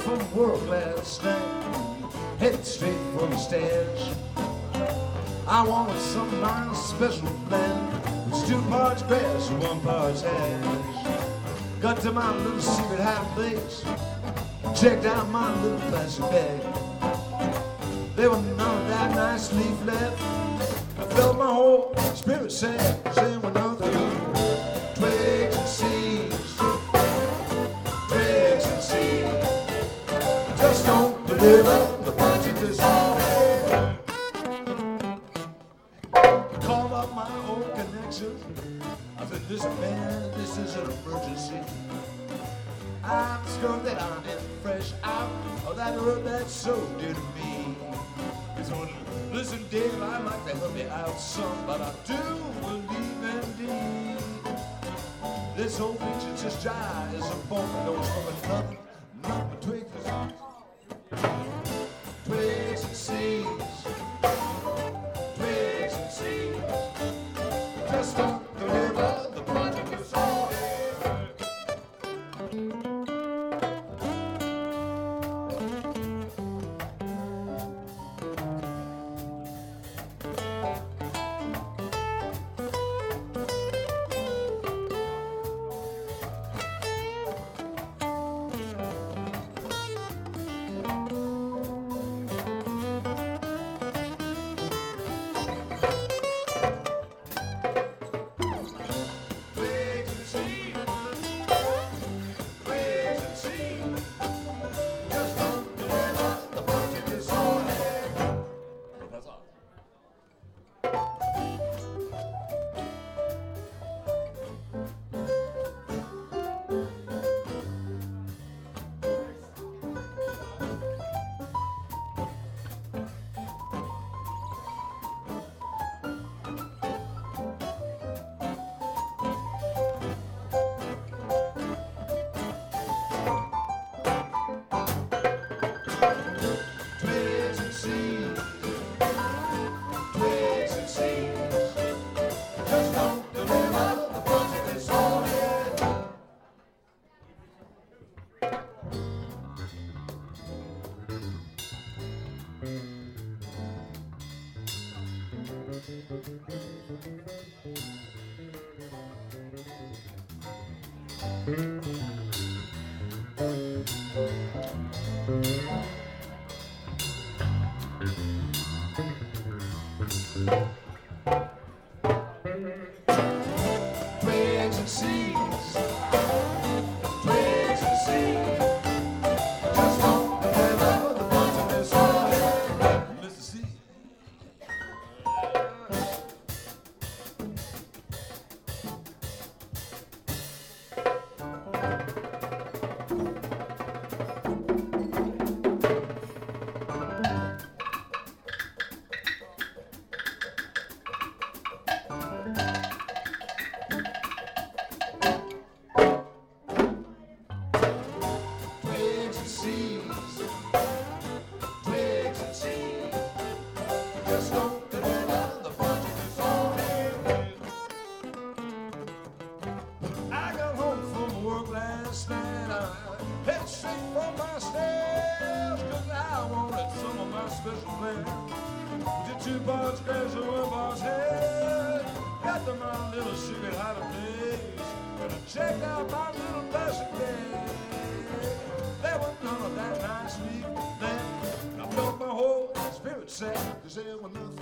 from work last night, headed straight for the stairs. I wanted some nice special blend with 2 parts grass and 1 part hash. Got to my little secret hiding place, checked out my little plastic bag. There was none of that nice leaf left. I felt my whole spirit sad, saying we're not through. Twigs and seeds, twigs and seeds, just don't deliver the punch of this morning. Called up my old connections. I said, listen man, this is an emergency. I'm scared that I am fresh out of that hurt that so dear to me. He told me, listen Dave, I'd like to help you out some, but I do believe indeed this whole thing's just dry as a bone nose from another, not but twigs and seeds, twigs and seeds, just don't deliver the punch of the song. Twigs and seeds, twigs and seeds, just don't deliver the punch of this morning. Mr. C. Special blend with your 2 parts grass and 1 part hash. Got to my little secret hiding place, gonna check out my little plastic bag. There was none of that nice leaf left. I felt my whole spirit sad, 'cause there was nothing